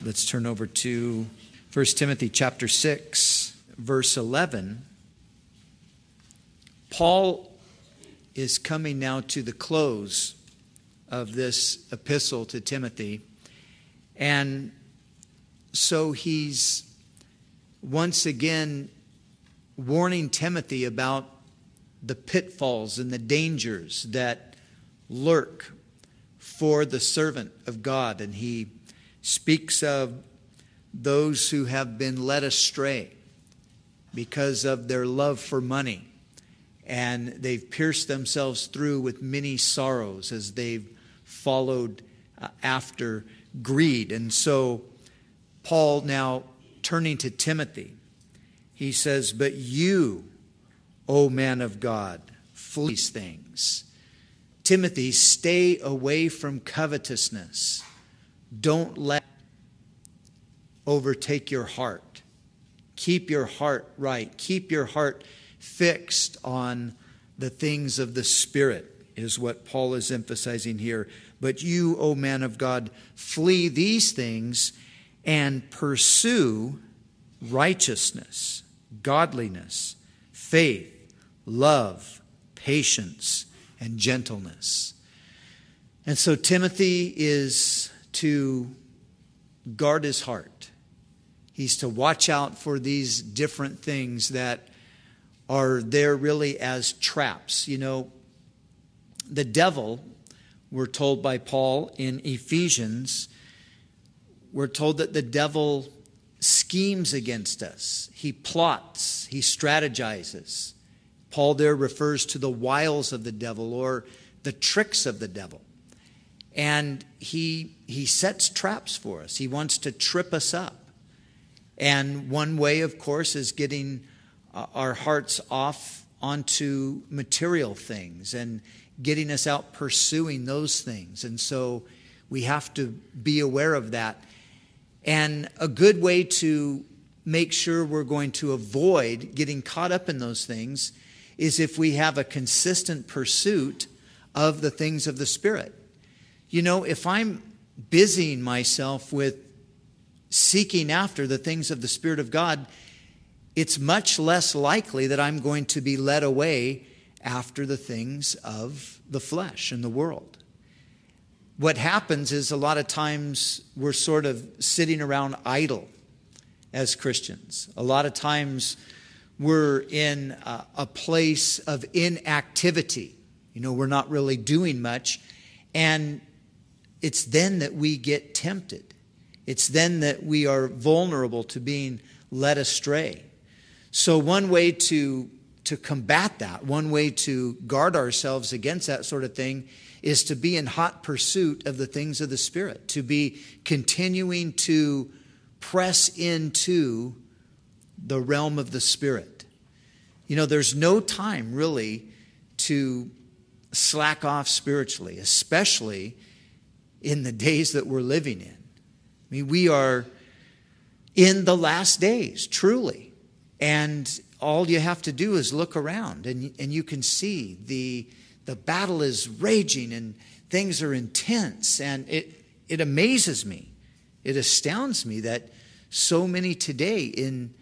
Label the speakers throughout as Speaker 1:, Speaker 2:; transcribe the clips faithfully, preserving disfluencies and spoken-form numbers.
Speaker 1: Let's turn over to First Timothy chapter six, verse eleven. Paul is coming now to the close of this epistle to Timothy. And so he's once again warning Timothy about the pitfalls and the dangers that lurk for the servant of God. And he speaks of those who have been led astray because of their love for money. And they've pierced themselves through with many sorrows as they've followed uh, after greed. And so Paul, now turning to Timothy, he says, "But you, O man of God, flee these things. Timothy, stay away from covetousness. Don't let it overtake your heart. Keep your heart right. Keep your heart fixed on the things of the Spirit," is what Paul is emphasizing here. "But you, O man of God, flee these things and pursue righteousness, godliness, faith, love, patience, and gentleness." And so Timothy is to guard his heart. He's to watch out for these different things that are there really as traps. You know, the devil, we're told by Paul in Ephesians, we're told that the devil schemes against us. He plots, he strategizes. Paul there refers to the wiles of the devil or the tricks of the devil. And he he sets traps for us. He wants to trip us up. And one way, of course, is getting uh, our hearts off onto material things and getting us out pursuing those things. And so we have to be aware of that. And a good way to make sure we're going to avoid getting caught up in those things is if we have a consistent pursuit of the things of the Spirit. You know, if I'm busying myself with seeking after the things of the Spirit of God, it's much less likely that I'm going to be led away after the things of the flesh and the world. What happens is a lot of times we're sort of sitting around idle as Christians. A lot of times we're in a, a place of inactivity. You know, we're not really doing much. And it's then that we get tempted. It's then that we are vulnerable to being led astray. So one way to, to combat that, one way to guard ourselves against that sort of thing is to be in hot pursuit of the things of the Spirit, to be continuing to press into the realm of the Spirit. You know, there's no time really to slack off spiritually, especially in the days that we're living in. I mean, we are in the last days, truly. And all you have to do is look around and, and you can see the, the battle is raging and things are intense. And it, it amazes me. It astounds me that so many today in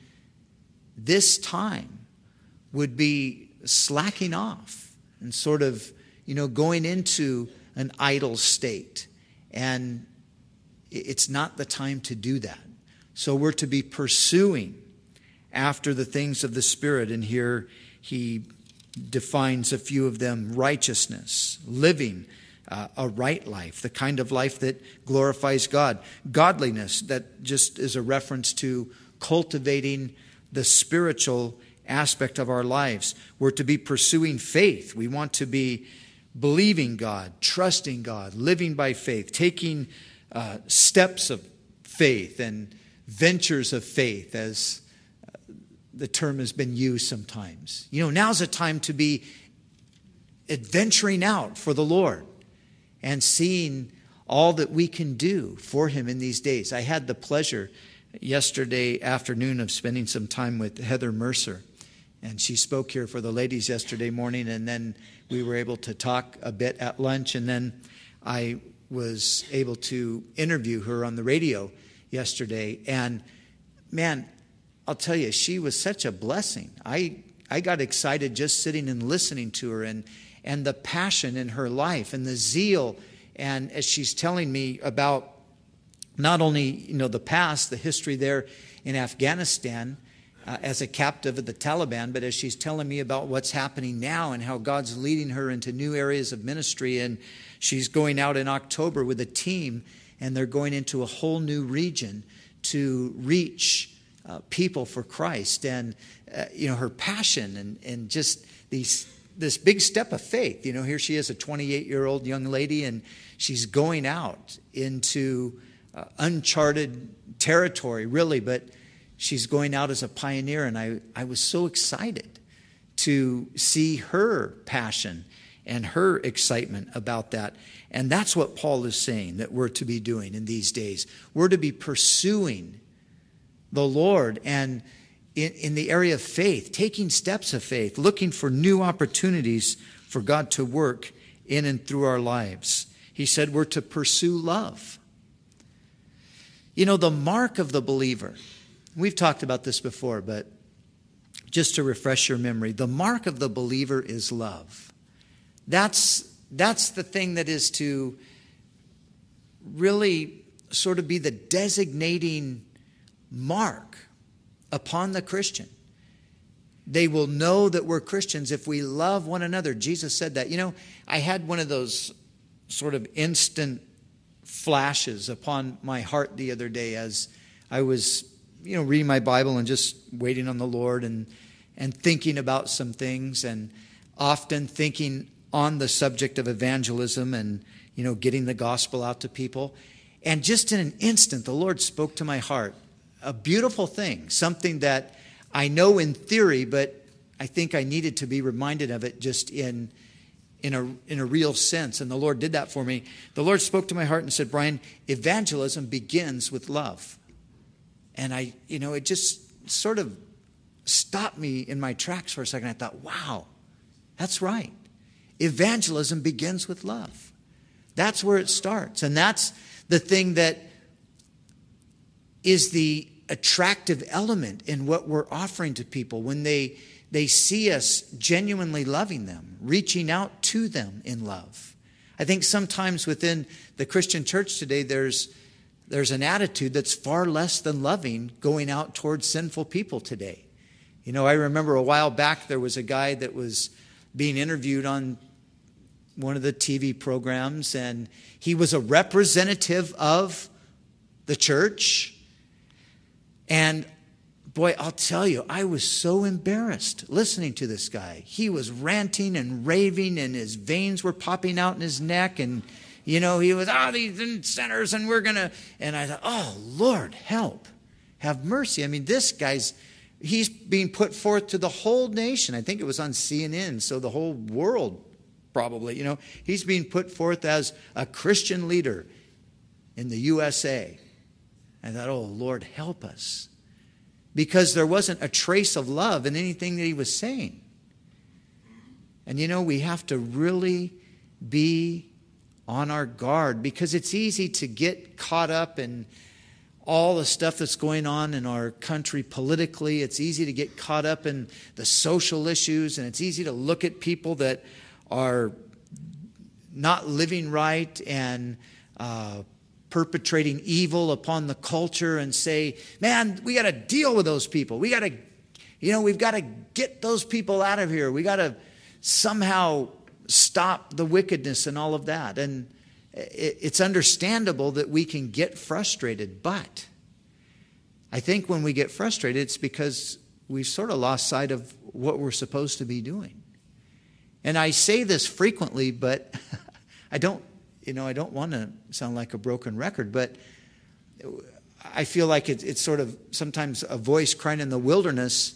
Speaker 1: this time would be slacking off and sort of, you know, going into an idle state. And it's not the time to do that. So we're to be pursuing after the things of the Spirit. And here he defines a few of them: righteousness, living uh, a right life, the kind of life that glorifies God. Godliness, that just is a reference to cultivating the spiritual aspect of our lives. We're to be pursuing faith. We want to be believing God, trusting God, living by faith, taking uh, steps of faith and ventures of faith, as uh, the term has been used sometimes. You know, now's a time to be adventuring out for the Lord and seeing all that we can do for Him in these days. I had the pleasure yesterday afternoon of spending some time with Heather Mercer. And she spoke here for the ladies yesterday morning, and then we were able to talk a bit at lunch, and then I was able to interview her on the radio. yesterday. And man, I'll tell you, she was such a blessing. I I got excited just sitting and listening to her, and and the passion in her life and the zeal. And as she's telling me about not only, you know, the past, the history there in Afghanistan uh, as a captive of the Taliban, but as she's telling me about what's happening now and how God's leading her into new areas of ministry. And she's going out in October with a team, and they're going into a whole new region to reach uh, people for Christ. And, uh, you know, her passion and, and just these this big step of faith. You know, here she is, a twenty-eight-year-old young lady, and she's going out into uh, uncharted territory, really, but she's going out as a pioneer. And I, I was so excited to see her passion and her excitement about that. And that's what Paul is saying that we're to be doing in these days. We're to be pursuing the Lord and in, in the area of faith, taking steps of faith, looking for new opportunities for God to work in and through our lives. He said we're to pursue love. You know, the mark of the believer, we've talked about this before, but just to refresh your memory, the mark of the believer is love. That's, that's the thing that is to really sort of be the designating mark upon the Christian. They will know that we're Christians if we love one another. Jesus said that. You know, I had one of those sort of instant flashes upon my heart the other day as I was, you know, reading my Bible and just waiting on the Lord and, and thinking about some things, and often thinking on the subject of evangelism and, you know, getting the gospel out to people. And just in an instant, the Lord spoke to my heart. A beautiful thing, something that I know in theory, but I think I needed to be reminded of it just in, in, a, in a real sense. And the Lord did that for me. The Lord spoke to my heart and said, Brian, evangelism begins with love. And I, you know, it just sort of stopped me in my tracks for a second. I thought, wow, that's right. Evangelism begins with love. That's where it starts. And that's the thing that is the attractive element in what we're offering to people when they, they see us genuinely loving them, reaching out to them in love. I think sometimes within the Christian church today, there's, there's an attitude that's far less than loving going out towards sinful people today. You know, I remember a while back there was a guy that was being interviewed on one of the T V programs, and he was a representative of the church. And boy, I'll tell you, I was so embarrassed listening to this guy. He was ranting and raving, and his veins were popping out in his neck. And, you know, he was, oh, these sinners, and we're going to. And I thought, oh, Lord, help. Have mercy. I mean, this guy's, he's being put forth to the whole nation. I think it was on C N N, so the whole world probably, you know. He's being put forth as a Christian leader in the U S A. I thought, oh, Lord, help us. Because there wasn't a trace of love in anything that he was saying. And, you know, we have to really be on our guard, because it's easy to get caught up in all the stuff that's going on in our country politically. It's easy to get caught up in the social issues, and it's easy to look at people that are not living right and uh perpetrating evil upon the culture and say, man, we got to deal with those people. We got to, you know, we've got to get those people out of here. We got to somehow stop the wickedness and all of that. And it's understandable that we can get frustrated, but I think when we get frustrated, it's because we've sort of lost sight of what we're supposed to be doing. And I say this frequently, but I don't You know, I don't want to sound like a broken record, but I feel like it, it's sort of sometimes a voice crying in the wilderness.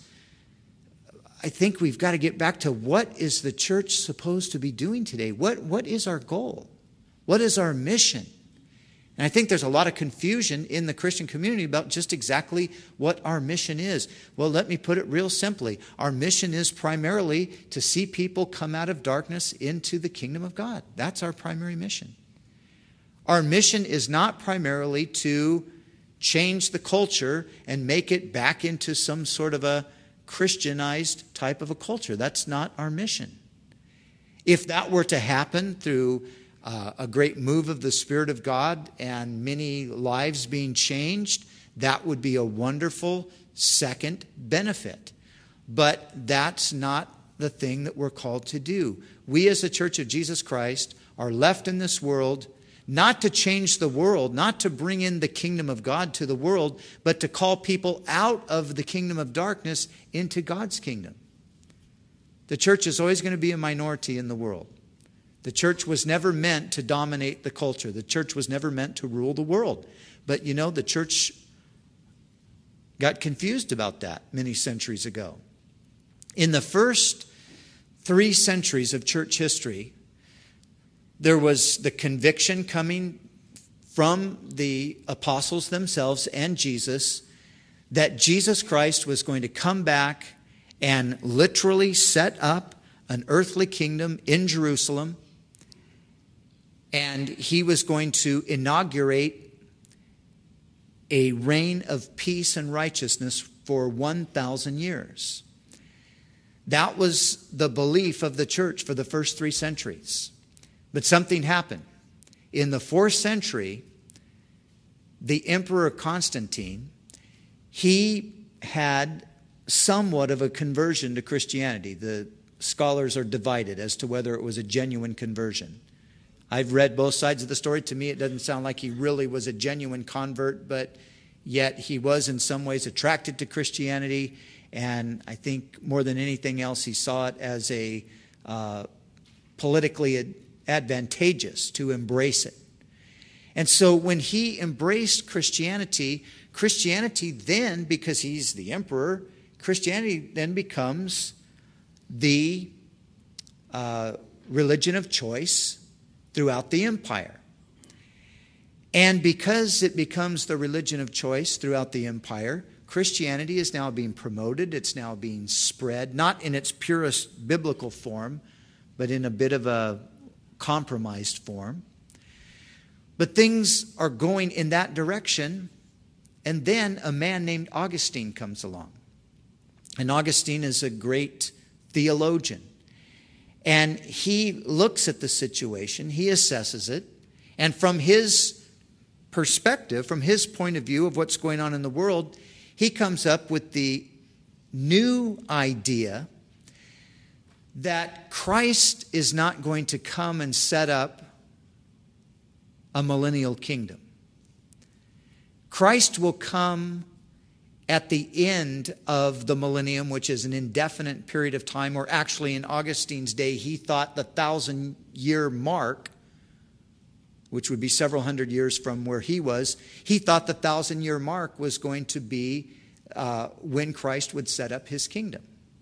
Speaker 1: I think we've got to get back to what is the church supposed to be doing today? What What is our goal? What is our mission? And I think there's a lot of confusion in the Christian community about just exactly what our mission is. Well, let me put it real simply. Our mission is primarily to see people come out of darkness into the kingdom of God. That's our primary mission. Our mission is not primarily to change the culture and make it back into some sort of a Christianized type of a culture. That's not our mission. If that were to happen through uh, a great move of the Spirit of God and many lives being changed, that would be a wonderful second benefit. But that's not the thing that we're called to do. We as a Church of Jesus Christ are left in this world not to change the world, not to bring in the kingdom of God to the world, but to call people out of the kingdom of darkness into God's kingdom. The church is always going to be a minority in the world. The church was never meant to dominate the culture. The church was never meant to rule the world. But you know, the church got confused about that many centuries ago. In the first three centuries of church history, there was the conviction coming from the apostles themselves and Jesus that Jesus Christ was going to come back and literally set up an earthly kingdom in Jerusalem, and he was going to inaugurate a reign of peace and righteousness for one thousand years. That was the belief of the church for the first three centuries. But something happened. In the fourth century, the Emperor Constantine, he had somewhat of a conversion to Christianity. The scholars are divided as to whether it was a genuine conversion. I've read both sides of the story. To me, it doesn't sound like he really was a genuine convert, but yet he was in some ways attracted to Christianity. And I think more than anything else, he saw it as a uh, politically advantageous to embrace it. And so when he embraced Christianity, Christianity then, because he's the emperor, Christianity then becomes the uh, religion of choice throughout the empire. And because it becomes the religion of choice throughout the empire, Christianity is now being promoted. It's now being spread, not in its purest biblical form, but in a bit of a compromised form. But things are going in that direction, and then a man named Augustine comes along. And Augustine is a great theologian. And he looks at the situation, he assesses it, and from his perspective, from his point of view of what's going on in the world, he comes up with the new idea that Christ is not going to come and set up a millennial kingdom. Christ will come at the end of the millennium, which is an indefinite period of time, or actually in Augustine's day, he thought the thousand year mark, which would be several hundred years from where he was, he thought the thousand year mark was going to be uh, when Christ would set up his kingdom.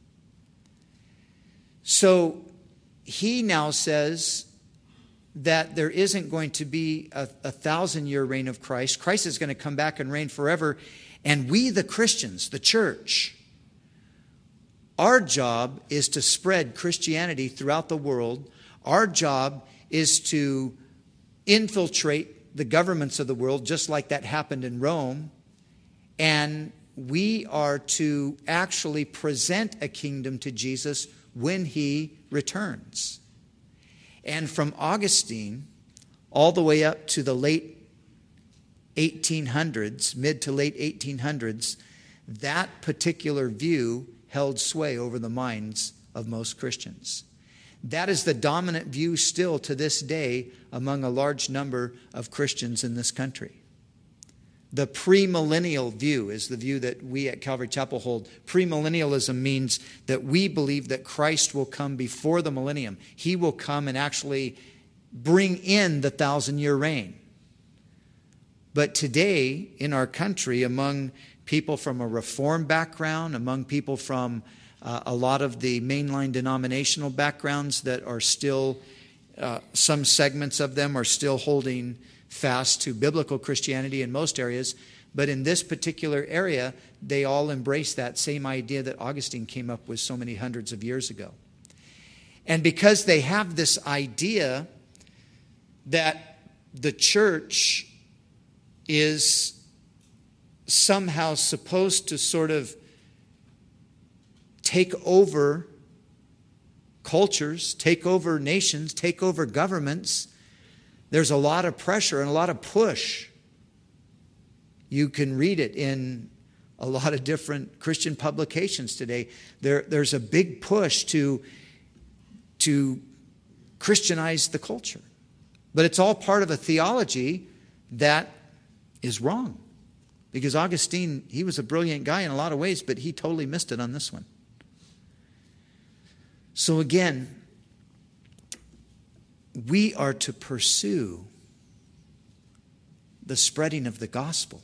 Speaker 1: So he now says that there isn't going to be a, a thousand year reign of Christ. Christ is going to come back and reign forever. And we, the Christians, the church, our job is to spread Christianity throughout the world. Our job is to infiltrate the governments of the world, just like that happened in Rome. And we are to actually present a kingdom to Jesus when he returns. And from Augustine all the way up to the late eighteen hundreds, mid to late eighteen hundreds, that particular view held sway over the minds of most Christians. That is the dominant view still to this day among a large number of Christians in this country. The premillennial view is the view that we at Calvary Chapel hold. Premillennialism means that we believe that Christ will come before the millennium. He will come and actually bring in the thousand-year reign. But today, in our country, among people from a Reformed background, among people from uh, a lot of the mainline denominational backgrounds that are still, uh, some segments of them are still holding fast to biblical Christianity in most areas, but in this particular area, they all embrace that same idea that Augustine came up with so many hundreds of years ago. And because they have this idea that the church is somehow supposed to sort of take over cultures, take over nations, take over governments. There's a lot of pressure and a lot of push. You can read it in a lot of different Christian publications today. There, there's a big push to, to Christianize the culture. But it's all part of a theology that is wrong. Because Augustine, he was a brilliant guy in a lot of ways, but he totally missed it on this one. So again, we are to pursue the spreading of the gospel.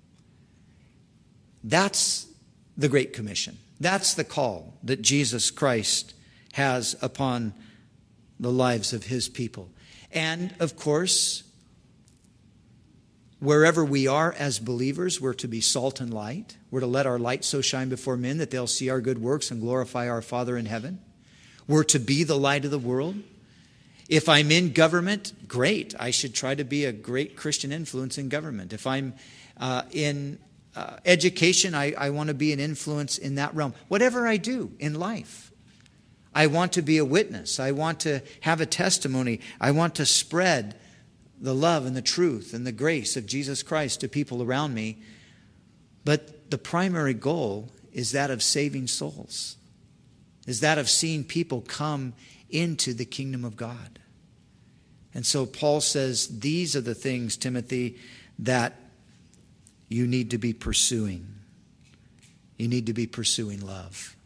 Speaker 1: That's the Great Commission. That's the call that Jesus Christ has upon the lives of his people. And, of course, wherever we are as believers, we're to be salt and light. We're to let our light so shine before men that they'll see our good works and glorify our Father in heaven. We're to be the light of the world. If I'm in government, great. I should try to be a great Christian influence in government. If I'm uh, in uh, education, I, I want to be an influence in that realm. Whatever I do in life, I want to be a witness. I want to have a testimony. I want to spread the love and the truth and the grace of Jesus Christ to people around me. But the primary goal is that of saving souls, is that of seeing people come into the kingdom of God. And so Paul says, these are the things, Timothy, that you need to be pursuing. You need to be pursuing love.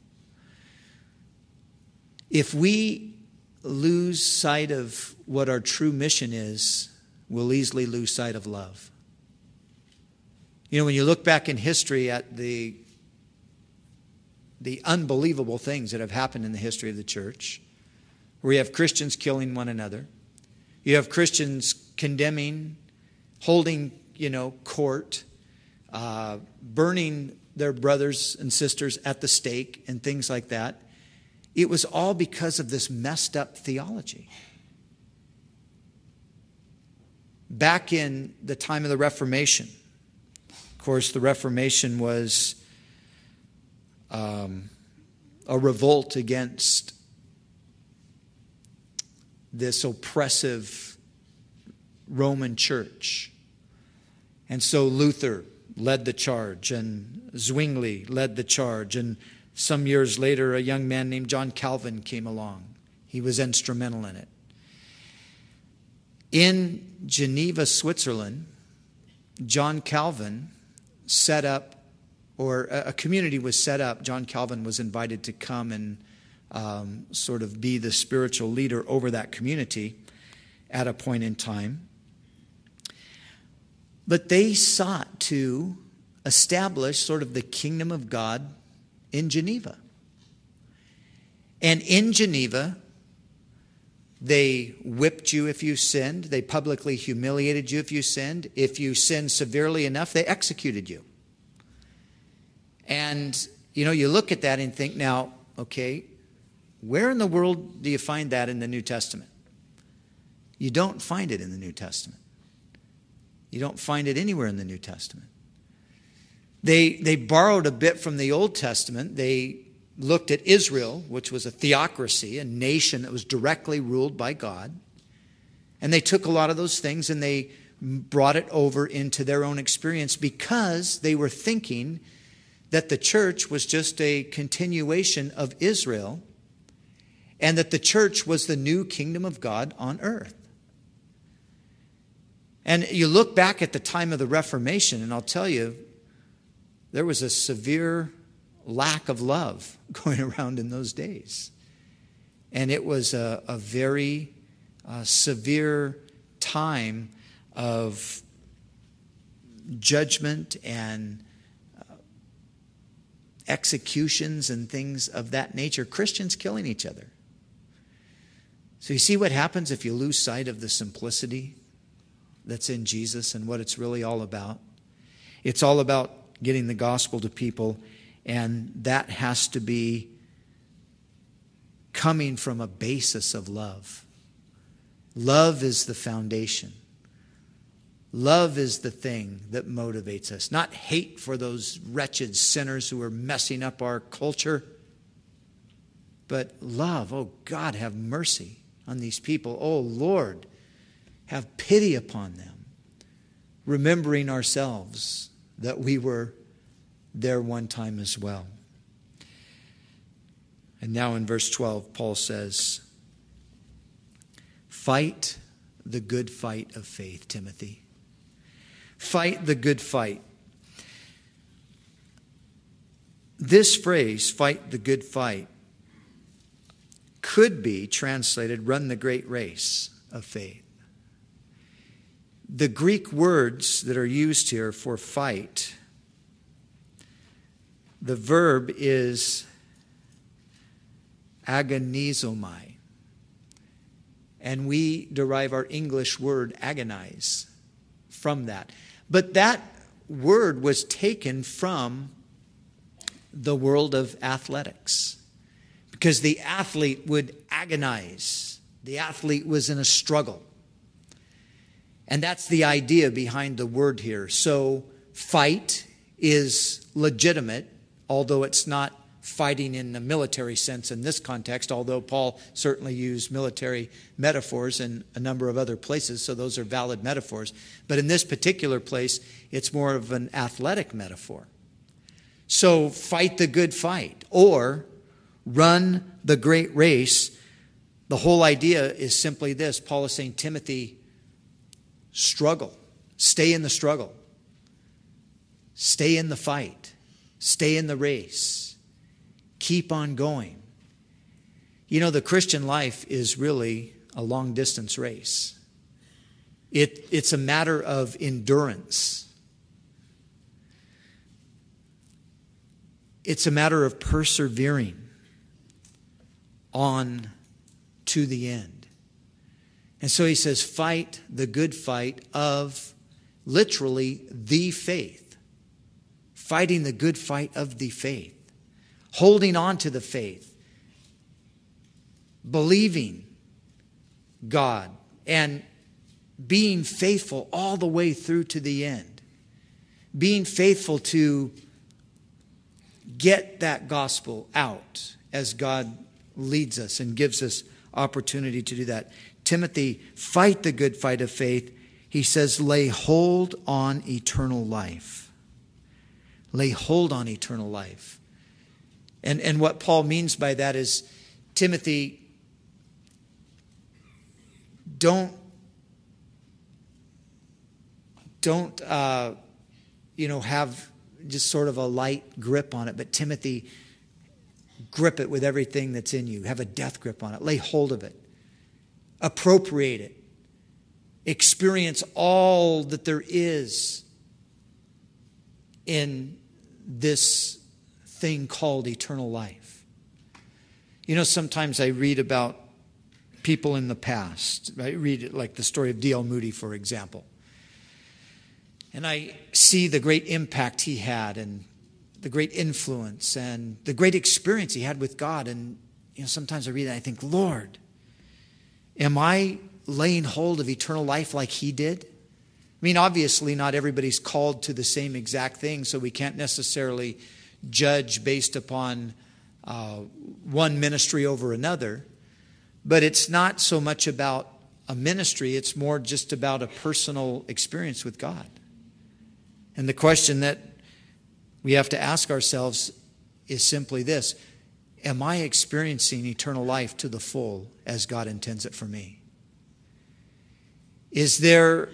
Speaker 1: If we lose sight of what our true mission is, we'll easily lose sight of love. You know, when you look back in history at the, the unbelievable things that have happened in the history of the church, where you have Christians killing one another, you have Christians condemning, holding, you know, court, uh, burning their brothers and sisters at the stake and things like that. It was all because of this messed up theology. Back in the time of the Reformation, of course, the Reformation was um, a revolt against this oppressive Roman church. And so Luther led the charge, and Zwingli led the charge, and some years later, a young man named John Calvin came along. He was instrumental in it. In Geneva, Switzerland, John Calvin set up, or a community was set up. John Calvin was invited to come and um, sort of be the spiritual leader over that community at a point in time. But they sought to establish sort of the kingdom of God in Geneva. And in Geneva, they whipped you if you sinned. They publicly humiliated you if you sinned. If you sinned severely enough, they executed you. And, you know, you look at that and think, now, okay, where in the world do you find that in the New Testament? You don't find it in the New Testament. You don't find it anywhere in the New Testament. They, they borrowed a bit from the Old Testament. They looked at Israel, which was a theocracy, a nation that was directly ruled by God. And they took a lot of those things and they brought it over into their own experience because they were thinking that the church was just a continuation of Israel and that the church was the new kingdom of God on earth. And you look back at the time of the Reformation, and I'll tell you, there was a severe lack of love going around in those days. And it was a, a very uh, severe time of judgment and uh, executions and things of that nature. Christians killing each other. So you see what happens if you lose sight of the simplicity that's in Jesus and what it's really all about. It's all about getting the gospel to people, and that has to be coming from a basis of love. Love is the foundation. Love is the thing that motivates us, not hate for those wretched sinners who are messing up our culture, but love. Oh, God, have mercy on these people. Oh, Lord, have pity upon them, remembering ourselves that we were there one time as well. And now in verse twelve, Paul says, fight the good fight of faith, Timothy. Fight the good fight. This phrase, fight the good fight, could be translated, run the great race of faith. The Greek words that are used here for fight, the verb is agonizomai. And we derive our English word agonize from that. But that word was taken from the world of athletics, because the athlete would agonize. The athlete was in a struggle. And that's the idea behind the word here. So fight is legitimate, although it's not fighting in the military sense in this context, although Paul certainly used military metaphors in a number of other places, so those are valid metaphors. But in this particular place, it's more of an athletic metaphor. So fight the good fight, or run the great race. The whole idea is simply this. Paul is saying, Timothy, struggle. Stay in the struggle. Stay in the fight. Stay in the race. Keep on going. You know, the Christian life is really a long-distance race. It, it's a matter of endurance. It's a matter of persevering on to the end. And so he says, fight the good fight of literally the faith. Fighting the good fight of the faith. Holding on to the faith. Believing God and being faithful all the way through to the end. Being faithful to get that gospel out as God leads us and gives us opportunity to do that. Timothy, fight the good fight of faith. He says, lay hold on eternal life. Lay hold on eternal life. And, and what Paul means by that is, Timothy, don't, don't uh, you know, have just sort of a light grip on it. But Timothy, grip it with everything that's in you. Have a death grip on it. Lay hold of it. Appropriate it. Experience all that there is in this thing called eternal life. You know, sometimes I read about people in the past. I read like the story of D L Moody, for example. And I see the great impact he had and the great influence and the great experience he had with God. And you know, sometimes I read that and I think, Lord, am I laying hold of eternal life like he did? I mean, obviously not everybody's called to the same exact thing, so we can't necessarily judge based upon uh, one ministry over another. But it's not so much about a ministry, it's more just about a personal experience with God. And the question that we have to ask ourselves is simply this: am I experiencing eternal life to the full as God intends it for me? Is there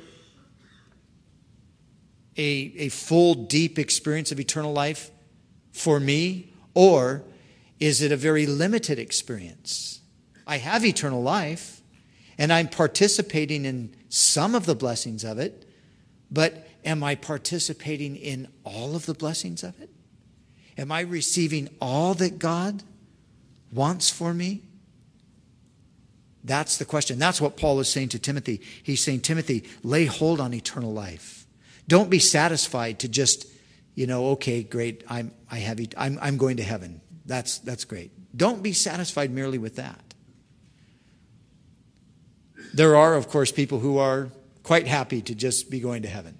Speaker 1: a, a full, deep experience of eternal life for me? Or is it a very limited experience? I have eternal life, and I'm participating in some of the blessings of it, but am I participating in all of the blessings of it? Am I receiving all that God wants for me? That's the question. That's what Paul is saying to Timothy. He's saying, Timothy, lay hold on eternal life. Don't be satisfied to just, you know, okay, great, I'm I have I'm I'm going to heaven. That's that's great. Don't be satisfied merely with that. There are, of course, people who are quite happy to just be going to heaven.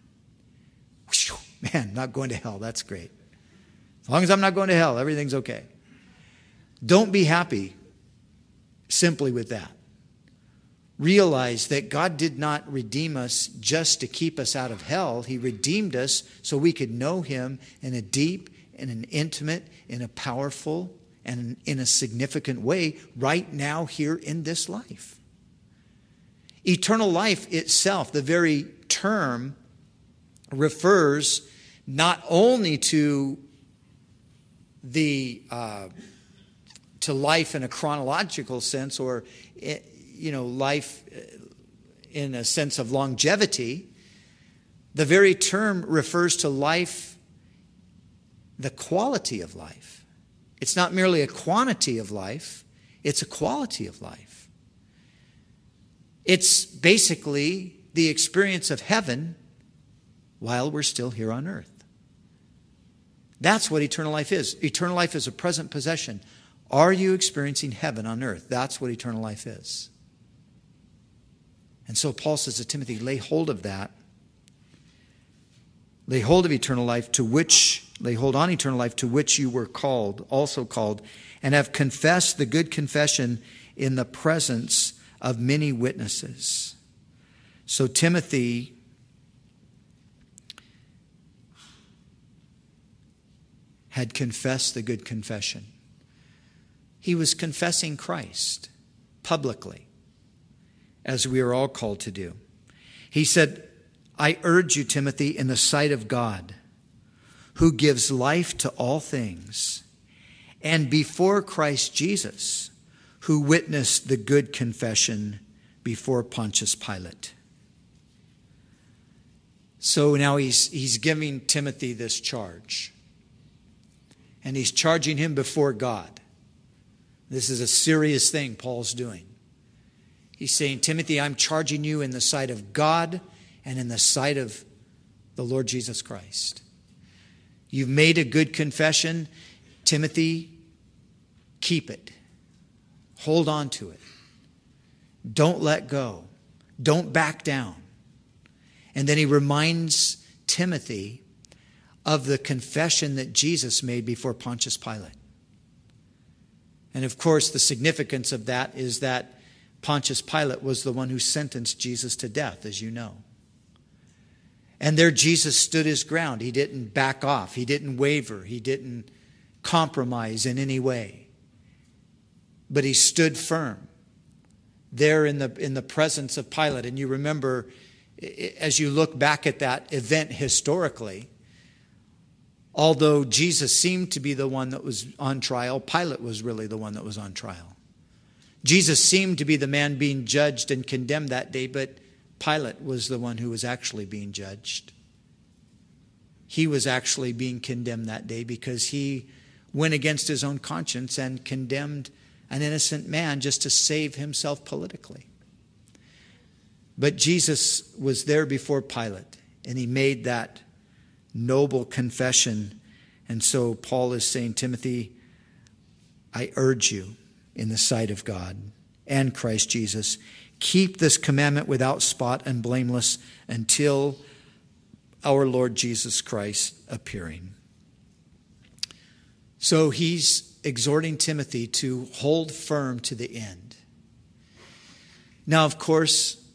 Speaker 1: Man, not going to hell, that's great. As long as I'm not going to hell, everything's okay. Don't be happy simply with that. Realize that God did not redeem us just to keep us out of hell. He redeemed us so we could know Him in a deep, in an intimate, in a powerful, and in a significant way right now here in this life. Eternal life itself, the very term, refers not only to the uh, to life in a chronological sense, or you know, life in a sense of longevity. The very term refers to life, the quality of life. It's not merely a quantity of life, it's a quality of life. It's basically the experience of heaven while we're still here on earth. That's what eternal life is. Eternal life is a present possession. Are you experiencing heaven on earth? That's what eternal life is. And so Paul says to Timothy, lay hold of that. Lay hold of eternal life to which, lay hold on eternal life to which you were called, also called, and have confessed the good confession in the presence of many witnesses. So Timothy had confessed the good confession. He was confessing Christ publicly, as we are all called to do. He said, I urge you, Timothy, in the sight of God, who gives life to all things, and before Christ Jesus, who witnessed the good confession before Pontius Pilate. So now he's, he's giving Timothy this charge. And he's charging him before God. This is a serious thing Paul's doing. He's saying, Timothy, I'm charging you in the sight of God and in the sight of the Lord Jesus Christ. You've made a good confession. Timothy, keep it. Hold on to it. Don't let go. Don't back down. And then he reminds Timothy of the confession that Jesus made before Pontius Pilate. And of course, the significance of that is that Pontius Pilate was the one who sentenced Jesus to death, as you know. And there Jesus stood his ground. He didn't back off. He didn't waver. He didn't compromise in any way. But he stood firm there in the, in the presence of Pilate. And you remember, as you look back at that event historically, although Jesus seemed to be the one that was on trial, Pilate was really the one that was on trial. Jesus seemed to be the man being judged and condemned that day, but Pilate was the one who was actually being judged. He was actually being condemned that day because he went against his own conscience and condemned an innocent man just to save himself politically. But Jesus was there before Pilate, and he made that noble confession. And so Paul is saying, Timothy, I urge you in the sight of God and Christ Jesus, keep this commandment without spot and blameless until our Lord Jesus Christ appearing. So he's exhorting Timothy to hold firm to the end. Now, of course,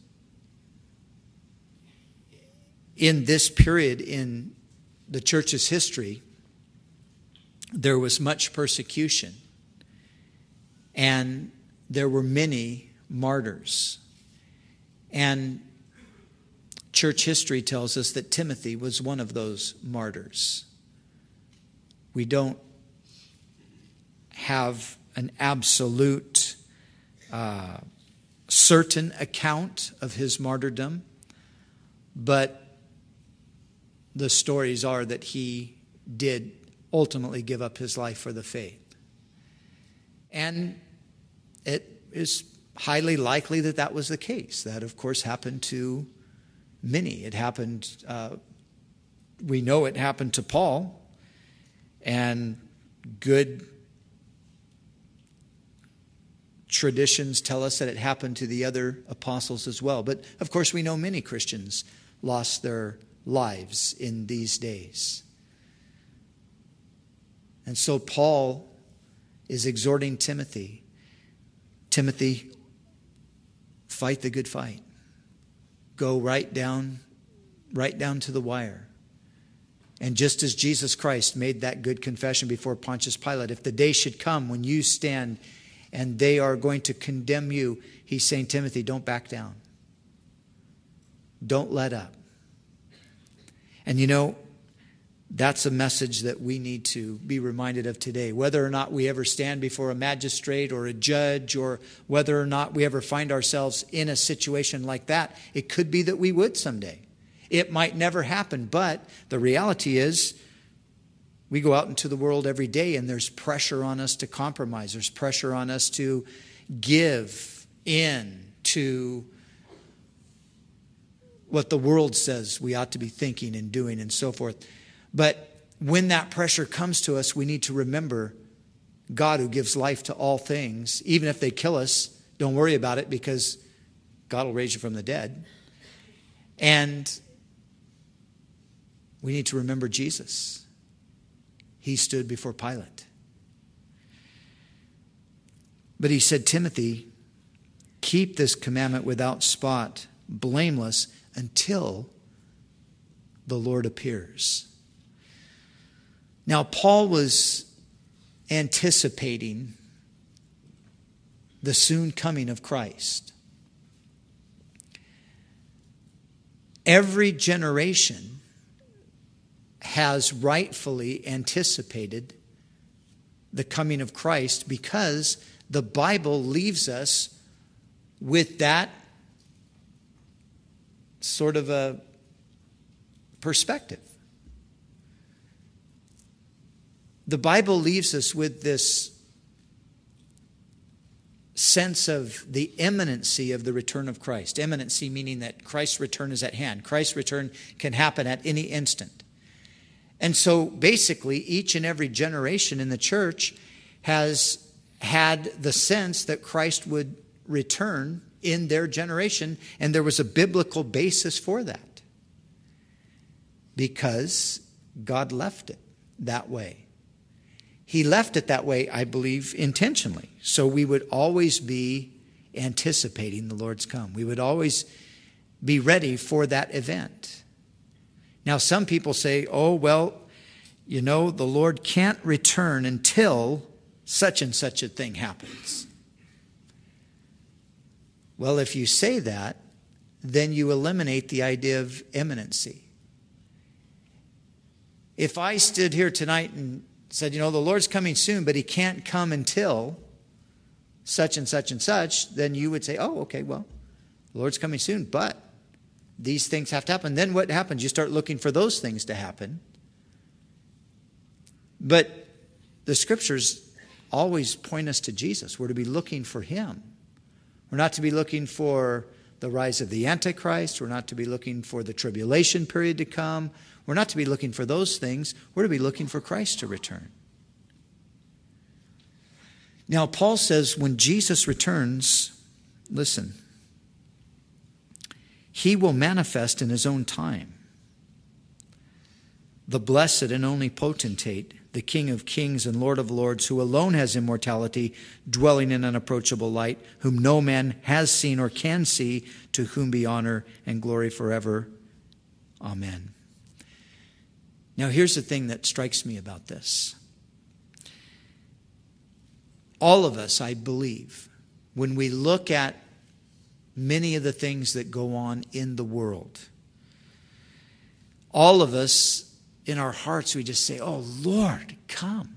Speaker 1: in this period in the church's history, there was much persecution. And there were many martyrs. And church history tells us that Timothy was one of those martyrs. We don't have an absolute, uh, certain account of his martyrdom, but the stories are that he did ultimately give up his life for the faith. And it is highly likely that that was the case. That, of course, happened to many. It happened, uh, we know it happened to Paul. And good Traditions tell us that it happened to the other apostles as well. But of course, we know many Christians lost their lives in these days. And so Paul is exhorting Timothy, Timothy, fight the good fight. Go right down, right down to the wire. And just as Jesus Christ made that good confession before Pontius Pilate, if the day should come when you stand and they are going to condemn you, he's saying, Timothy, don't back down. Don't let up. And you know, that's a message that we need to be reminded of today. Whether or not we ever stand before a magistrate or a judge, or whether or not we ever find ourselves in a situation like that, it could be that we would someday. It might never happen, but the reality is we go out into the world every day and there's pressure on us to compromise. There's pressure on us to give in to what the world says we ought to be thinking and doing and so forth. But when that pressure comes to us, we need to remember God who gives life to all things. Even if they kill us, don't worry about it, because God will raise you from the dead. And we need to remember Jesus. He stood before Pilate. But he said, Timothy, keep this commandment without spot, blameless, until the Lord appears. Now, Paul was anticipating the soon coming of Christ. Every generation has rightfully anticipated the coming of Christ, because the Bible leaves us with that sort of a perspective. The Bible leaves us with this sense of the imminency of the return of Christ. Imminency meaning that Christ's return is at hand. Christ's return can happen at any instant. And so basically each and every generation in the church has had the sense that Christ would return in their generation, and there was a biblical basis for that, because God left it that way. He left it that way, I believe, intentionally. So we would always be anticipating the Lord's come. We would always be ready for that event. Now, some people say, oh, well, you know, the Lord can't return until such and such a thing happens. Well, if you say that, then you eliminate the idea of imminency. If I stood here tonight and said, you know, the Lord's coming soon, but he can't come until such and such and such, then you would say, oh, okay, well, the Lord's coming soon, but these things have to happen. Then what happens? You start looking for those things to happen. But the scriptures always point us to Jesus. We're to be looking for him. We're not to be looking for the rise of the Antichrist. We're not to be looking for the tribulation period to come. We're not to be looking for those things. We're to be looking for Christ to return. Now, Paul says when Jesus returns, listen, he will manifest in his own time. The blessed and only potentate, the King of kings and Lord of lords, who alone has immortality, dwelling in unapproachable light, whom no man has seen or can see, to whom be honor and glory forever. Amen. Now, here's the thing that strikes me about this. All of us, I believe, when we look at many of the things that go on in the world, all of us, in our hearts, we just say, oh, Lord, come.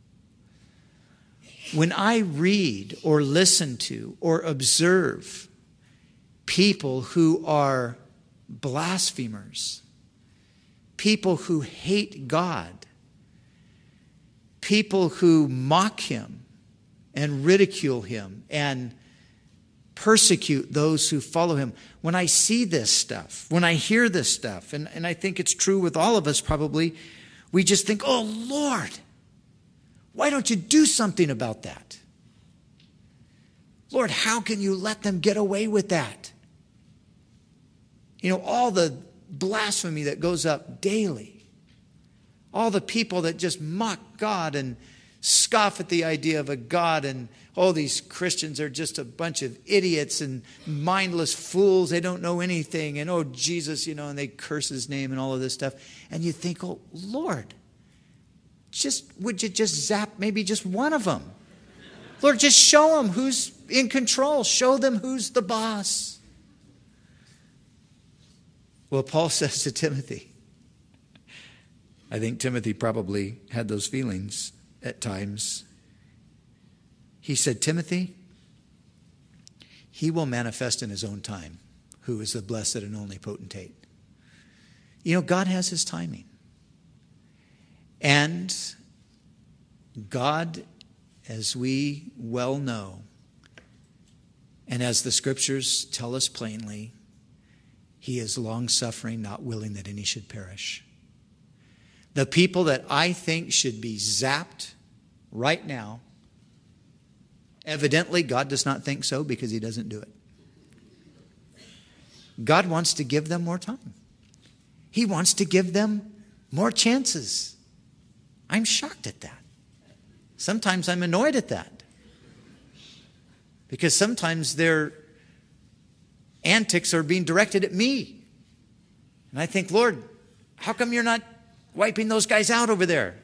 Speaker 1: When I read or listen to or observe people who are blasphemers, people who hate God, people who mock him and ridicule him and persecute those who follow him. When I see this stuff, when I hear this stuff, and, and I think it's true with all of us probably, we just think, oh, Lord, why don't you do something about that? Lord, how can you let them get away with that? You know, all the blasphemy that goes up daily. All the people that just mock God and scoff at the idea of a God, and oh, these Christians are just a bunch of idiots and mindless fools. They don't know anything. And oh, Jesus, you know, and they curse his name and all of this stuff. And you think, oh, Lord, just would you just zap maybe just one of them? Lord, just show them who's in control. Show them who's the boss. Well, Paul says to Timothy, I think Timothy probably had those feelings at times. He said, Timothy, he will manifest in his own time, who is the blessed and only potentate. You know, God has his timing. And God, as we well know, and as the scriptures tell us plainly, he is long-suffering, not willing that any should perish. The people that I think should be zapped right now, evidently God does not think so because he doesn't do it. God wants to give them more time. He wants to give them more chances. I'm shocked at that. Sometimes I'm annoyed at that. Because sometimes their antics are being directed at me. And I think, Lord, how come you're not wiping those guys out over there?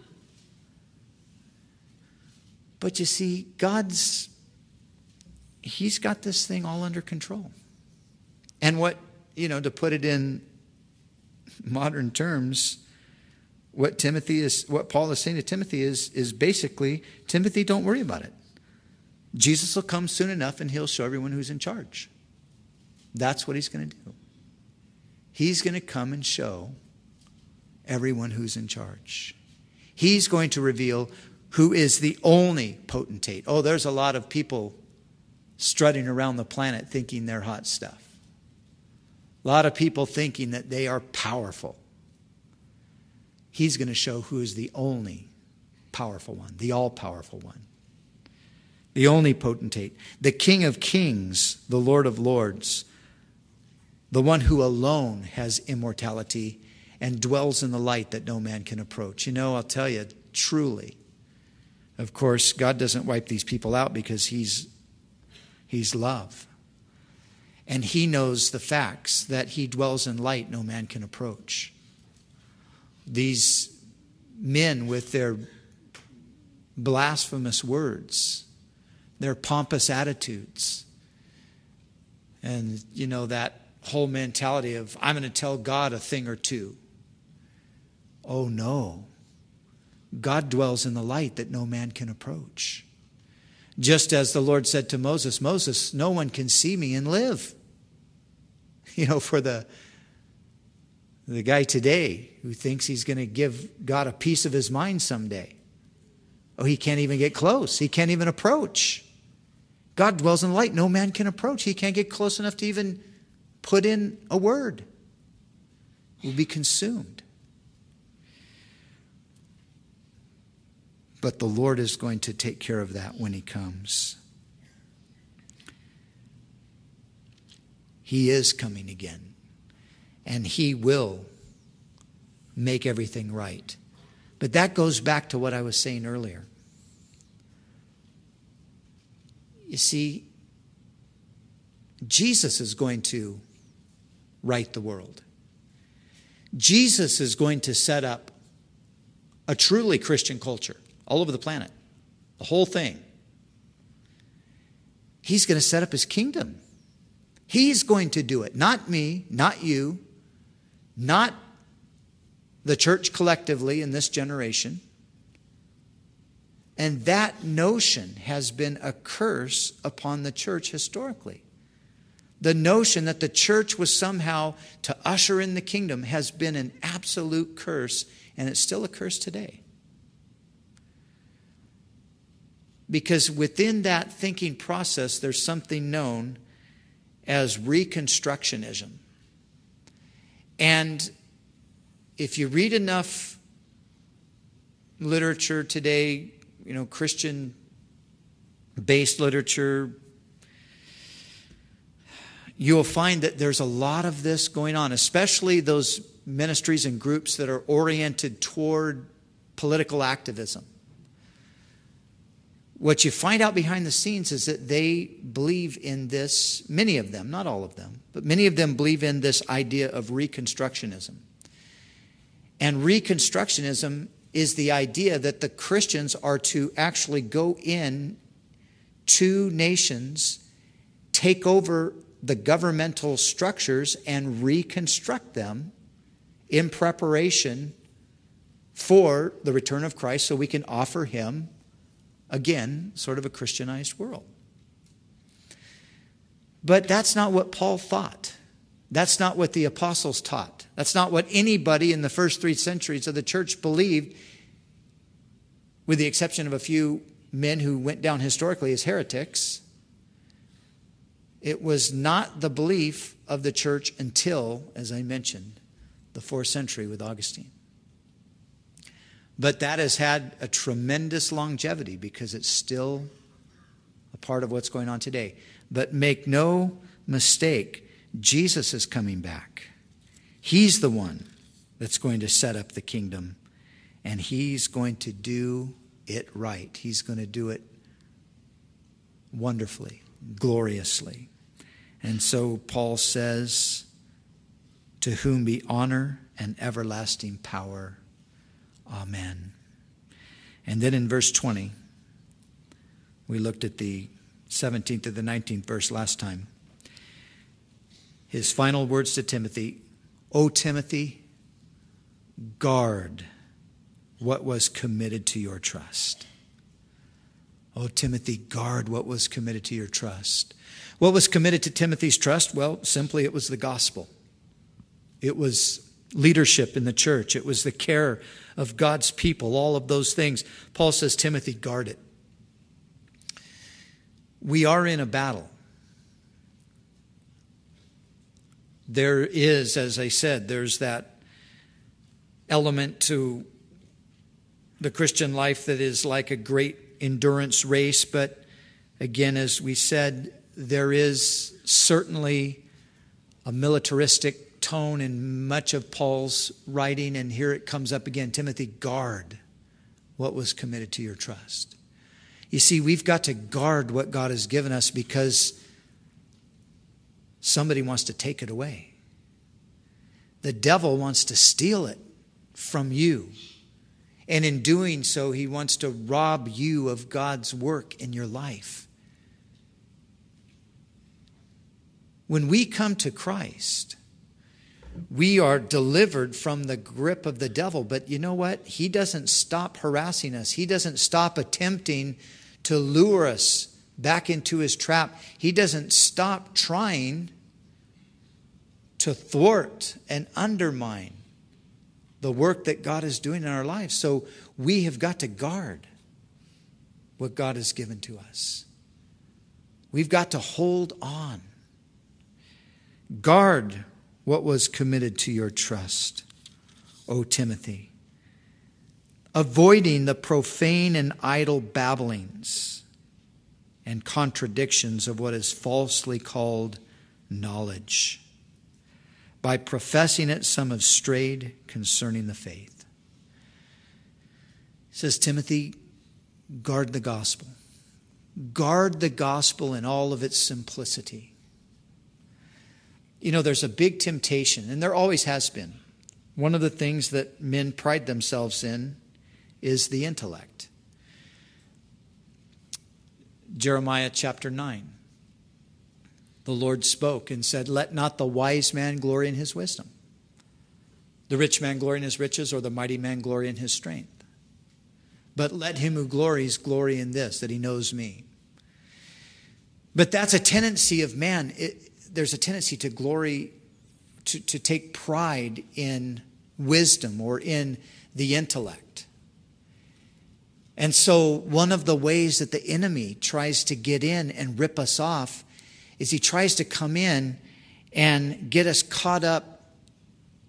Speaker 1: But you see, God's, he's got this thing all under control. And what, you know, to put it in modern terms, what Timothy is, what Paul is saying to Timothy is, is basically, Timothy, don't worry about it. Jesus will come soon enough and he'll show everyone who's in charge. That's what he's going to do. He's going to come and show everyone who's in charge. He's going to reveal who is the only potentate. Oh, there's a lot of people strutting around the planet thinking they're hot stuff. A lot of people thinking that they are powerful. He's going to show who is the only powerful one, the all-powerful one, the only potentate, the King of Kings, the Lord of Lords, the one who alone has immortality and dwells in the light that no man can approach. You know, I'll tell you, truly, of course, God doesn't wipe these people out because he's, he's love. And he knows the facts that he dwells in light no man can approach. These men with their blasphemous words, their pompous attitudes, and, you know, that whole mentality of, I'm going to tell God a thing or two. Oh, no. God dwells in the light that no man can approach. Just as the Lord said to Moses, Moses, no one can see me and live. You know, for the, the guy today who thinks he's going to give God a piece of his mind someday. Oh, he can't even get close. He can't even approach. God dwells in the light. No man can approach. He can't get close enough to even put in a word. He'll be consumed. But the Lord is going to take care of that when he comes. He is coming again. And he will make everything right. But that goes back to what I was saying earlier. You see, Jesus is going to right the world. Jesus is going to set up a truly Christian culture all over the planet. The whole thing. He's going to set up his kingdom. He's going to do it. Not me, not you, not the church collectively in this generation. And that notion has been a curse upon the church historically. The notion that the church was somehow to usher in the kingdom has been an absolute curse, and it's still a curse today. Because within that thinking process, there's something known as Reconstructionism. And if you read enough literature today, you know, Christian-based literature, you'll find that there's a lot of this going on, especially those ministries and groups that are oriented toward political activism. What you find out behind the scenes is that they believe in this, many of them, not all of them, but many of them believe in this idea of Reconstructionism. And Reconstructionism is the idea that the Christians are to actually go in to nations, take over the governmental structures and reconstruct them in preparation for the return of Christ so we can offer him, again, sort of a Christianized world. But that's not what Paul thought. That's not what the apostles taught. That's not what anybody in the first three centuries of the church believed, with the exception of a few men who went down historically as heretics. It was not the belief of the church until, as I mentioned, the fourth century with Augustine. But that has had a tremendous longevity because it's still a part of what's going on today. But make no mistake, Jesus is coming back. He's the one that's going to set up the kingdom, and he's going to do it right. He's going to do it wonderfully, gloriously. And so Paul says, to whom be honor and everlasting power. Amen. And then in verse twenty, we looked at the seventeenth to the nineteenth verse last time. His final words to Timothy, O Timothy, guard what was committed to your trust. O Timothy, guard what was committed to your trust. What was committed to Timothy's trust? Well, simply it was the gospel. It was leadership in the church. It was the care of God's people, all of those things. Paul says, Timothy, guard it. We are in a battle. There is, as I said, there's that element to the Christian life that is like a great endurance race. But again, as we said, there is certainly a militaristic tone in much of Paul's writing, and here it comes up again. Timothy, guard what was committed to your trust. You see, we've got to guard what God has given us because somebody wants to take it away. The devil wants to steal it from you. And in doing so, he wants to rob you of God's work in your life. When we come to Christ, we are delivered from the grip of the devil. But you know what? He doesn't stop harassing us. He doesn't stop attempting to lure us back into his trap. He doesn't stop trying to thwart and undermine the work that God is doing in our lives. So we have got to guard what God has given to us. We've got to hold on. Guard what was committed to your trust, O Timothy. Avoiding the profane and idle babblings and contradictions of what is falsely called knowledge. By professing it, some have strayed concerning the faith. He says, Timothy, guard the gospel. Guard the gospel in all of its simplicity. You know, there's a big temptation, and there always has been. One of the things that men pride themselves in is the intellect. Jeremiah chapter nine. The Lord spoke and said, let not the wise man glory in his wisdom, the rich man glory in his riches, or the mighty man glory in his strength. But let him who glories glory in this, that he knows me. But that's a tendency of man. It, there's a tendency to glory, to, to take pride in wisdom or in the intellect. And so one of the ways that the enemy tries to get in and rip us off is he tries to come in and get us caught up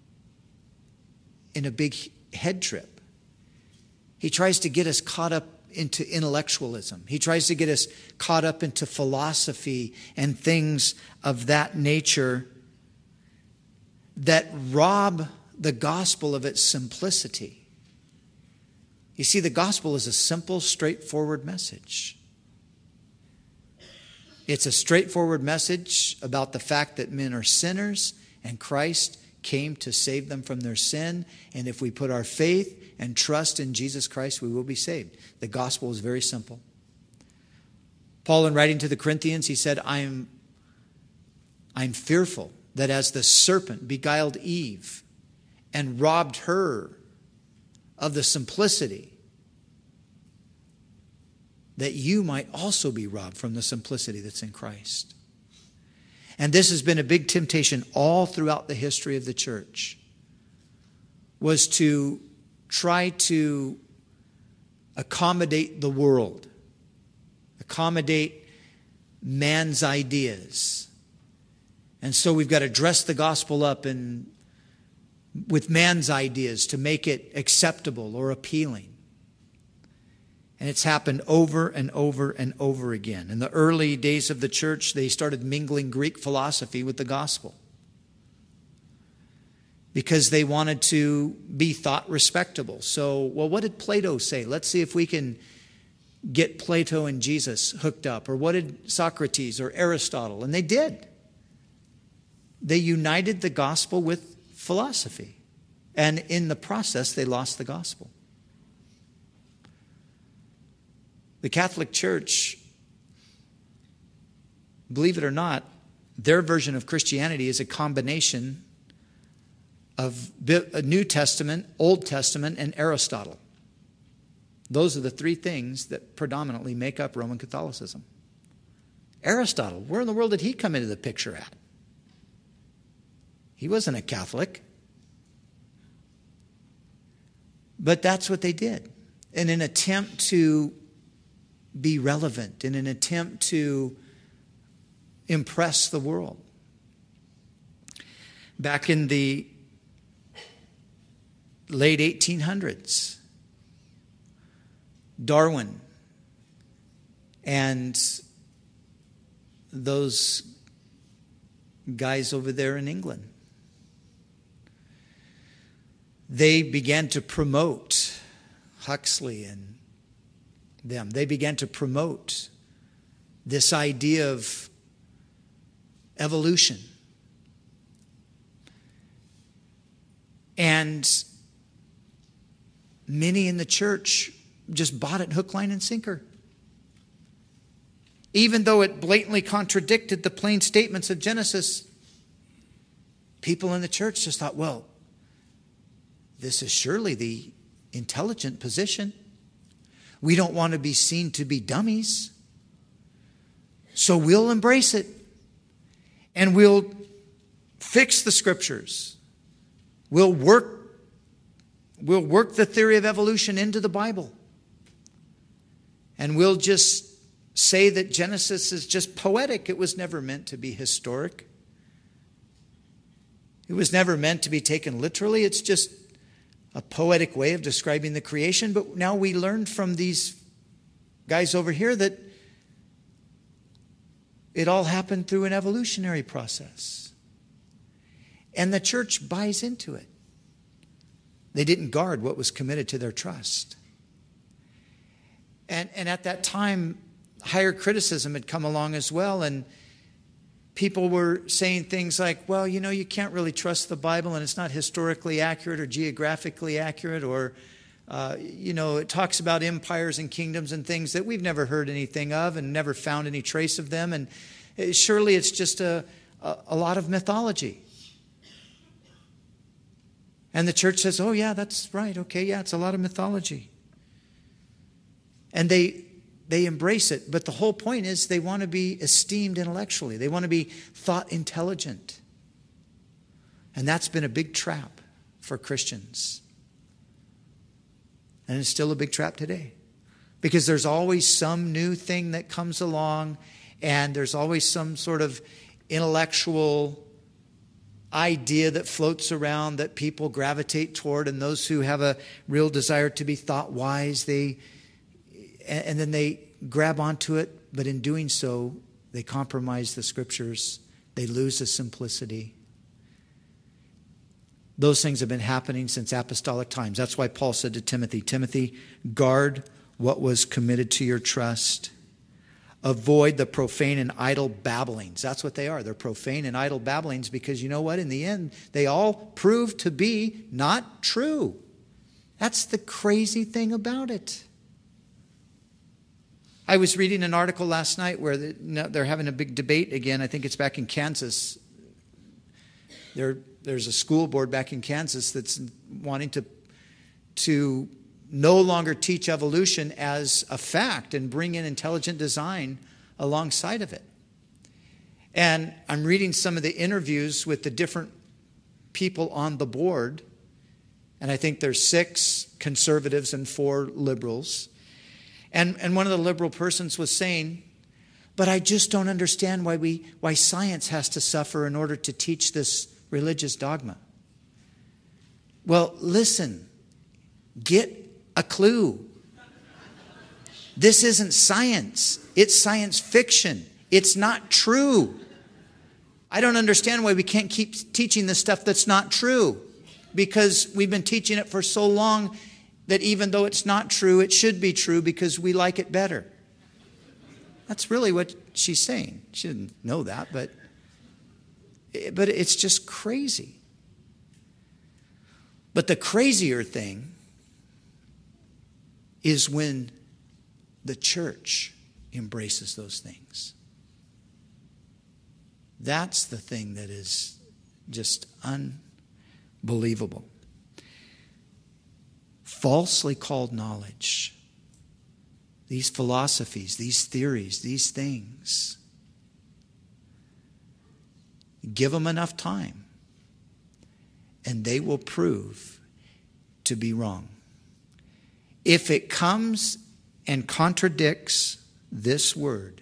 Speaker 1: in a big head trip. He tries to get us caught up into intellectualism. He tries to get us caught up into philosophy and things of that nature that rob the gospel of its simplicity. You see, the gospel is a simple, straightforward message. It's a straightforward message about the fact that men are sinners and Christ came to save them from their sin. And if we put our faith and trust in Jesus Christ, we will be saved. The gospel is very simple. Paul, in writing to the Corinthians, he said, I'm, I'm fearful that as the serpent beguiled Eve and robbed her of the simplicity, that you might also be robbed from the simplicity that's in Christ. And this has been a big temptation all throughout the history of the church, was to try to accommodate the world, accommodate man's ideas. And so we've got to dress the gospel up in, with man's ideas to make it acceptable or appealing. And it's happened over and over and over again. In the early days of the church, they started mingling Greek philosophy with the gospel because they wanted to be thought respectable. So, well, what did Plato say? Let's see if we can get Plato and Jesus hooked up. Or what did Socrates or Aristotle? And they did. They united the gospel with philosophy. And in the process, they lost the gospel. The Catholic Church, believe it or not, their version of Christianity is a combination of New Testament, Old Testament, and Aristotle. Those are the three things that predominantly make up Roman Catholicism. Aristotle, where in the world did he come into the picture at? He wasn't a Catholic. But that's what they did. In an attempt to be relevant, in an attempt to impress the world. Back in the late eighteen hundreds, Darwin and those guys over there in England, they began to promote Huxley and them. They began to promote this idea of evolution. And many in the church just bought it hook, line, and sinker. Even though it blatantly contradicted the plain statements of Genesis, people in the church just thought, well, this is surely the intelligent position. We don't want to be seen to be dummies. So we'll embrace it. And we'll fix the scriptures. We'll work, we'll work the theory of evolution into the Bible. And we'll just say that Genesis is just poetic. It was never meant to be historic. It was never meant to be taken literally. It's just a poetic way of describing the creation. But now we learned from these guys over here that it all happened through an evolutionary process. And the church buys into it. They didn't guard what was committed to their trust. And, and at that time, higher criticism had come along as well. And people were saying things like, well, you know, you can't really trust the Bible and it's not historically accurate or geographically accurate, or, uh, you know, it talks about empires and kingdoms and things that we've never heard anything of and never found any trace of them. And surely it's just a, a, a lot of mythology. And the church says, oh, yeah, that's right. Okay, yeah, it's a lot of mythology. And they... They embrace it, but the whole point is they want to be esteemed intellectually. They want to be thought intelligent. And that's been a big trap for Christians. And it's still a big trap today. Because there's always some new thing that comes along, and there's always some sort of intellectual idea that floats around that people gravitate toward, and those who have a real desire to be thought wise, they and then they grab onto it, but in doing so, they compromise the scriptures. They lose the simplicity. Those things have been happening since apostolic times. That's why Paul said to Timothy, Timothy, guard what was committed to your trust. Avoid the profane and idle babblings. That's what they are. They're profane and idle babblings because you know what? In the end, they all prove to be not true. That's the crazy thing about it. I was reading an article last night where they're having a big debate again. I think it's back in Kansas. There, there's a school board back in Kansas that's wanting to, to no longer teach evolution as a fact and bring in intelligent design alongside of it. And I'm reading some of the interviews with the different people on the board. And I think there's six conservatives and four liberals. And, and one of the liberal persons was saying, but I just don't understand why we why science has to suffer in order to teach this religious dogma. Well, listen, get a clue. This isn't science. It's science fiction. It's not true. I don't understand why we can't keep teaching this stuff that's not true. Because we've been teaching it for so long that even though it's not true, it should be true because we like it better. That's really what she's saying. She didn't know that, but, but it's just crazy. But the crazier thing is when the church embraces those things. That's the thing that is just unbelievable. Falsely called knowledge. These philosophies, these theories, these things. Give them enough time, and they will prove to be wrong. If it comes and contradicts this word,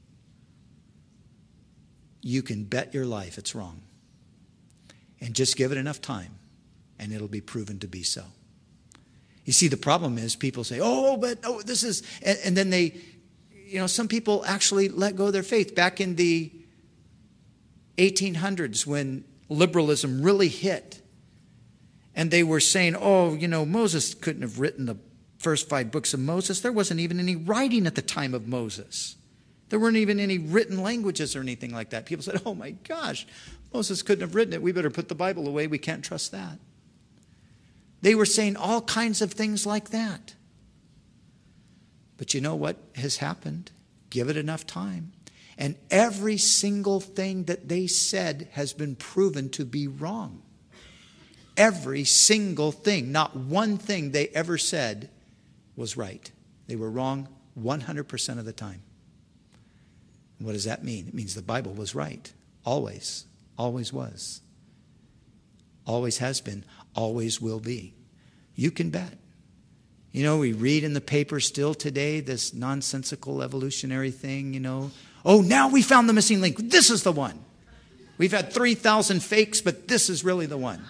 Speaker 1: you can bet your life it's wrong. And just give it enough time, and it'll be proven to be so. You see, the problem is people say, oh, but oh, this is, and, and then they, you know, some people actually let go of their faith. Back in the eighteen hundreds when liberalism really hit, and they were saying, oh, you know, Moses couldn't have written the first five books of Moses. There wasn't even any writing at the time of Moses. There weren't even any written languages or anything like that. People said, oh my gosh, Moses couldn't have written it. We better put the Bible away. We can't trust that. They were saying all kinds of things like that. But you know what has happened? Give it enough time. And every single thing that they said has been proven to be wrong. Every single thing. Not one thing they ever said was right. They were wrong one hundred percent of the time. What does that mean? It means the Bible was right. Always. Always was. Always has been. Always will be. You can bet. You know, we read in the paper still today this nonsensical evolutionary thing, you know. Oh, now we found the missing link. This is the one. We've had three thousand fakes, but this is really the one.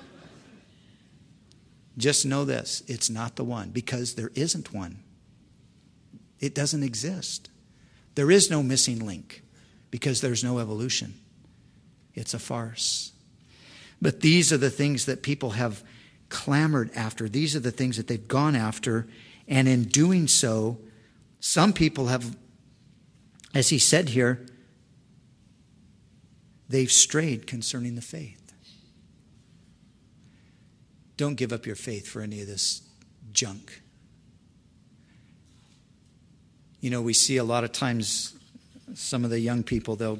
Speaker 1: Just know this. It's not the one because there isn't one. It doesn't exist. There is no missing link because there's no evolution. It's a farce. But these are the things that people have clamored after. These are the things that they've gone after. And in doing so, some people have, as he said here, they've strayed concerning the faith. Don't give up your faith for any of this junk. You know, we see a lot of times some of the young people, they'll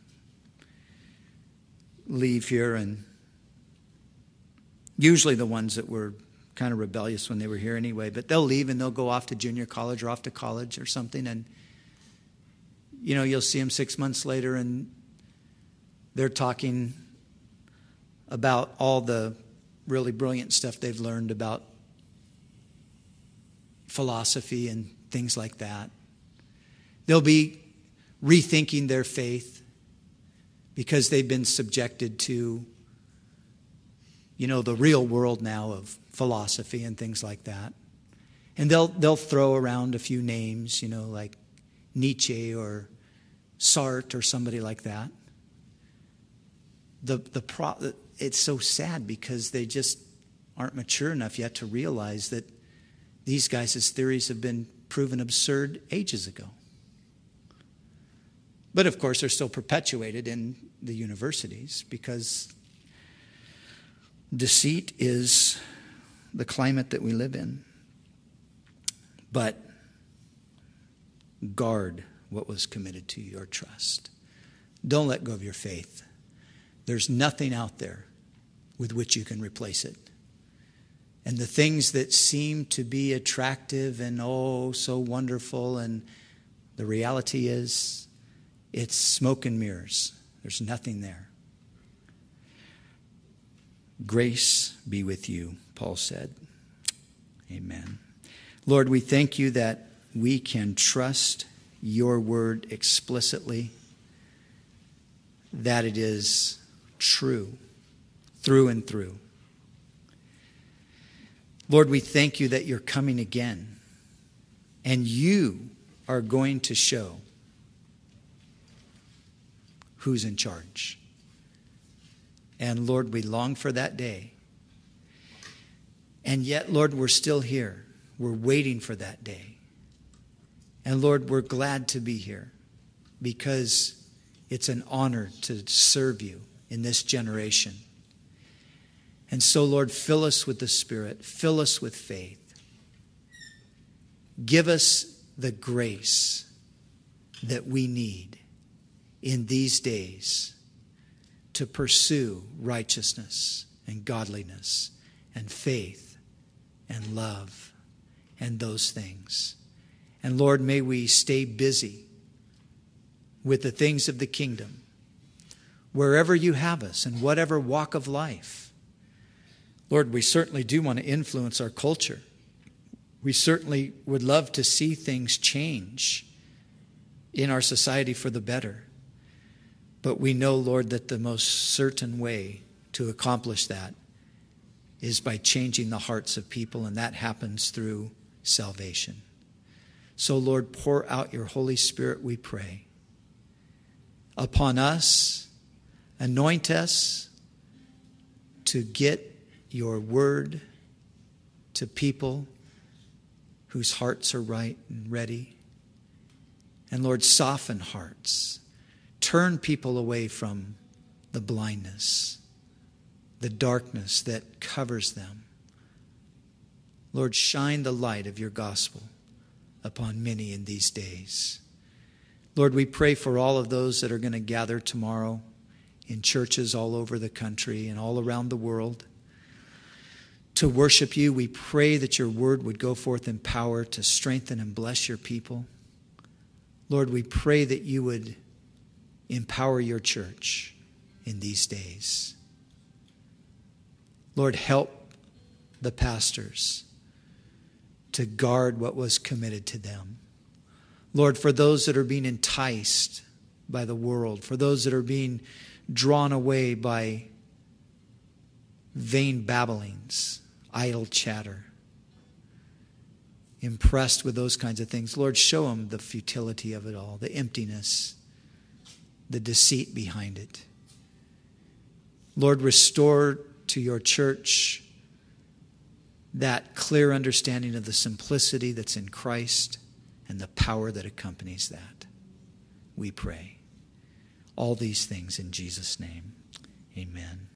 Speaker 1: leave here, and usually the ones that were kind of rebellious when they were here anyway, but they'll leave and they'll go off to junior college or off to college or something, and you know, you'll see them six months later and they're talking about all the really brilliant stuff they've learned about philosophy and things like that. They'll be rethinking their faith because they've been subjected to, you know, the real world now of philosophy and things like that. And they'll they'll throw around a few names, you know, like Nietzsche or Sartre or somebody like that. The the pro, it's so sad because they just aren't mature enough yet to realize that these guys' theories have been proven absurd ages ago. But of course, they're still perpetuated in the universities because deceit is the climate that we live in. But guard what was committed to your trust. Don't let go of your faith. There's nothing out there with which you can replace it. And the things that seem to be attractive and oh, so wonderful, and the reality is it's smoke and mirrors. There's nothing there. Grace be with you, Paul said. Amen. Lord, we thank you that we can trust your word explicitly, that it is true, through and through. Lord, we thank you that you're coming again, and you are going to show who's in charge. And Lord, we long for that day. And yet, Lord, we're still here. We're waiting for that day. And Lord, we're glad to be here because it's an honor to serve you in this generation. And so, Lord, fill us with the Spirit. Fill us with faith. Give us the grace that we need in these days to pursue righteousness and godliness and faith and love and those things. And Lord, may we stay busy with the things of the kingdom wherever you have us in whatever walk of life. Lord, we certainly do want to influence our culture. We certainly would love to see things change in our society for the better. But we know, Lord, that the most certain way to accomplish that is by changing the hearts of people, and that happens through salvation. So, Lord, pour out your Holy Spirit, we pray, upon us, anoint us to get your word to people whose hearts are right and ready. And Lord, soften hearts. Turn people away from the blindness, the darkness that covers them. Lord, shine the light of your gospel upon many in these days. Lord, we pray for all of those that are going to gather tomorrow in churches all over the country and all around the world to worship you. We pray that your word would go forth in power to strengthen and bless your people. Lord, we pray that you would empower your church in these days. Lord, help the pastors to guard what was committed to them. Lord, for those that are being enticed by the world, for those that are being drawn away by vain babblings, idle chatter, impressed with those kinds of things, Lord, show them the futility of it all, the emptiness, the deceit behind it. Lord, restore to your church that clear understanding of the simplicity that's in Christ and the power that accompanies that. We pray all these things in Jesus' name. Amen.